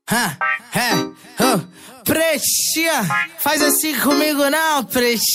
Pretinha, faz assim comigo não,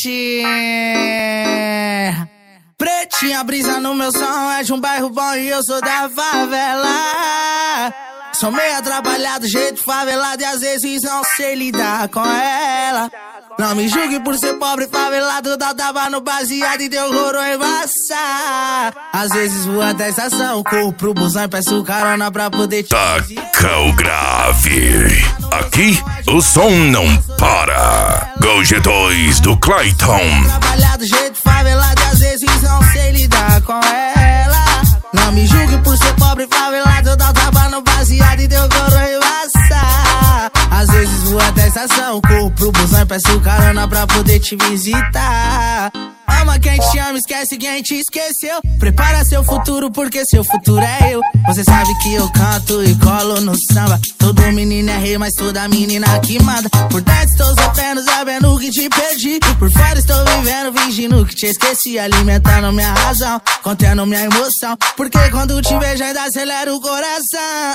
pretinha. Pretinha, brisa no meu som, é de um bairro bom e eu sou da favela. Sou meio atrapalhado, jeito favelado e às vezes não sei lidar com ela. Não me julgue por ser pobre, favelado, dá tava no baseado e deu roro embaçar. Às vezes vou até a estação, corro pro busão e peço carona pra poder te Taca o grave. Aqui o som não para. Go G2 do Clayton. Trabalhado, jeito favelado e às vezes não sei lidar com ela. Não me julgue por ser pobre, favelado, dá tava no baseado e deu roro embaçar. Às vezes vou até a estação, corro pro busão e peço carona pra poder te visitar. Ama quem te ama, esquece quem te esqueceu. Prepara seu futuro porque seu futuro é eu. Você sabe que eu canto e colo no samba. Todo menino é rei, mas toda menina que manda. Por dentro estou sofrendo, sabendo que te perdi. Por fora estou vivendo, fingindo que te esqueci. Alimentando minha razão, contendo minha emoção. Porque quando te vejo ainda acelera o coração.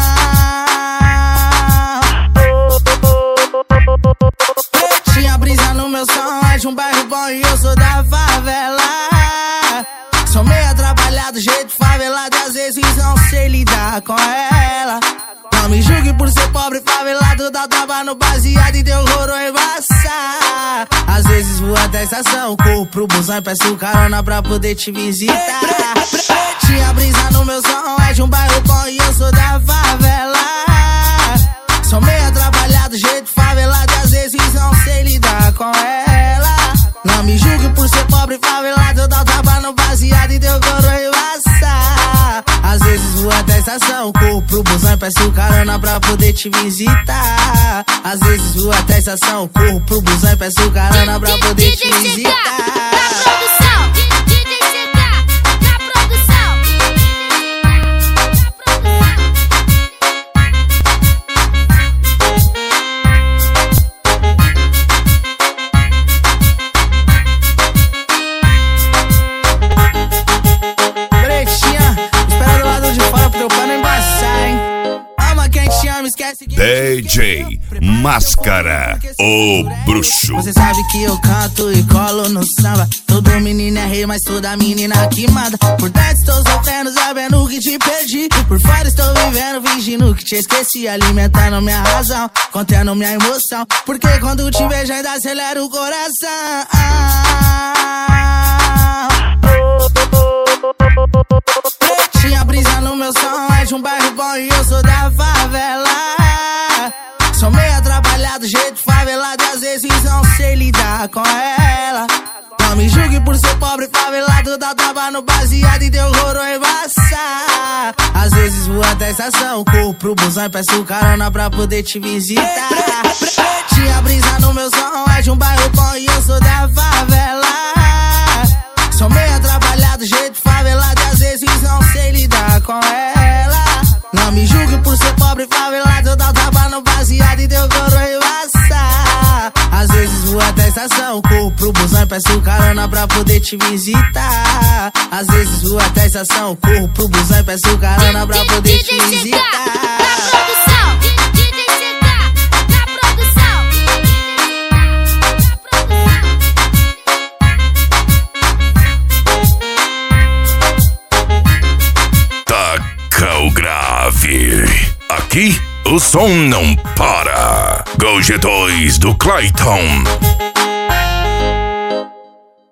Pretinha, brisa no meu som, é de um bairro bom e eu sou da favela. Sou meio atrapalhado, jeito favelado e às vezes não sei lidar com ela. Não me julgue por ser pobre, favelado, dá tava no baseado e deu roro embaçar. Às vezes vou até a estação, corro pro busão e peço carona pra poder te visitar. Pretinha, brisa no meu som, é de um bairro bom e eu sou da favela. Sou meio atrapalhado, jeito favelado e às vezes não sei lidar com ela. Não me julgue por ser pobre, favelado, dá tava no baseado e deu roro embaçar. Às vezes vou até a estação, corro pro busão e peço carona pra poder te visitar. Às vezes vou até a estação, corro pro busão e peço carona pra poder te visitar. DJ Máscara, o bruxo. Você sabe que eu canto e colo no samba. Todo menino é rei, mas toda menina que manda. Por dentro estou sofrendo, sabendo que te perdi. Por fora estou vivendo, fingindo que te esqueci. Alimentando minha razão, contendo minha emoção. Porque quando te vejo ainda acelera o coração. Pretinha, brisa no meu som, é de um bairro bom e eu sou da favela. Sou meio atrapalhado, jeito favelado e às vezes não sei lidar com ela. Não me julgue por ser pobre, favelado, dá tava no baseado e deu roro embaçar. Às vezes vou até a estação, corro pro busão e peço carona pra poder te visitar. Pretinha, brisa no meu som, é de um bairro bom e eu sou da favela. Sou meio atrapalhado, jeito favelado e às vezes não sei lidar com ela. Não me julgue por ser pobre, favelado, dá tava no baseado e deu roro embaçar. Às vezes vou até a estação, corro pro busão e peço carona pra poder te visitar. Às vezes vou até a estação, corro pro busão e peço carona pra poder te visitar. O grave. Aqui o som não para. Go G2 do Clayton.